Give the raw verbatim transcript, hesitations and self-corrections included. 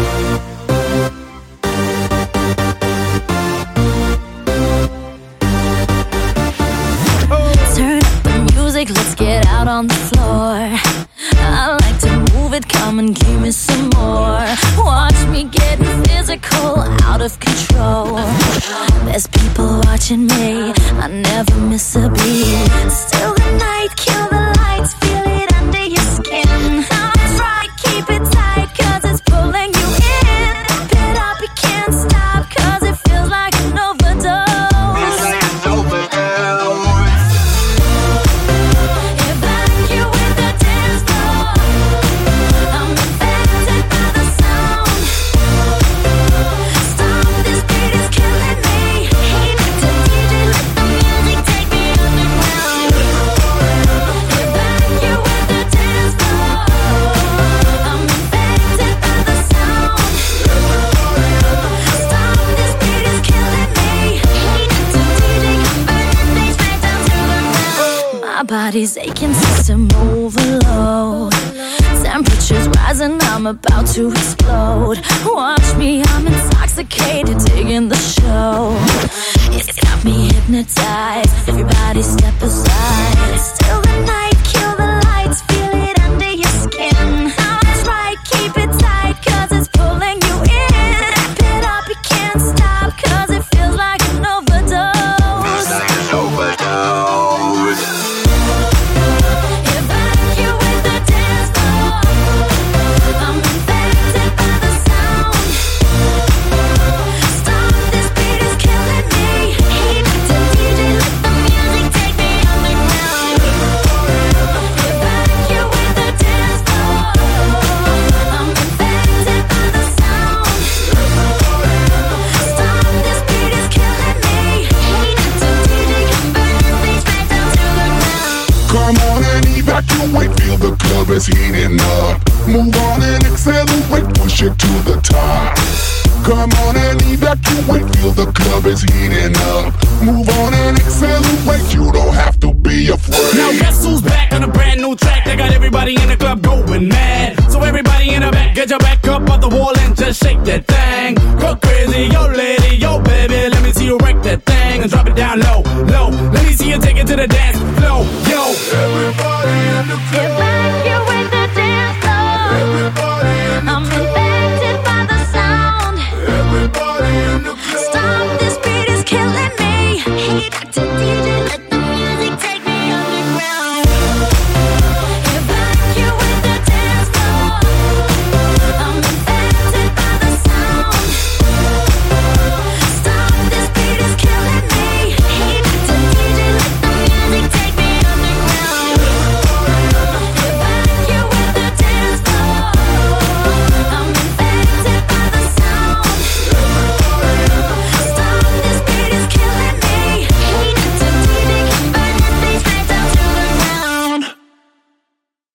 Turn up the music, let's get out on the floor. I like to move it, come and give me some more. Watch me getting physical, out of control. There's people watching me, I never miss a beat. Still the night, kill the lights, feel it under your skin. That's right, keep it tight, cause it's pulling you in. Pump it up, you can't stop, cause it feels like an overdose. Feels like an overdose. Body's aching, system overload. Temperatures rising, I'm about to explode. Watch me, I'm intoxicated, digging the show. It's got me hypnotized, everybody step aside. Still the night, kill the lights, feel it under your skin. That's right, keep it tight, cause it's pulling you in. Wrap it up, you can't stop, cause it feels like an overdose. Feels like an overdose. Evacuate, feel the club is heating up. Move on and accelerate, push it to the top. Come on and evacuate, feel the club is heating up. Move on and accelerate, you don't have to be afraid. Now guess who's back on a brand new track that got everybody in the club going mad. So everybody in the back, get your back up off the wall and just shake that thing. Go crazy, yo lady, yo baby, let me see you wreck that thing and drop it down low, low. Let me see you take it to the dance floor, yo. Everybody in the club, get back here with the dance floor. everybody in the I'm club.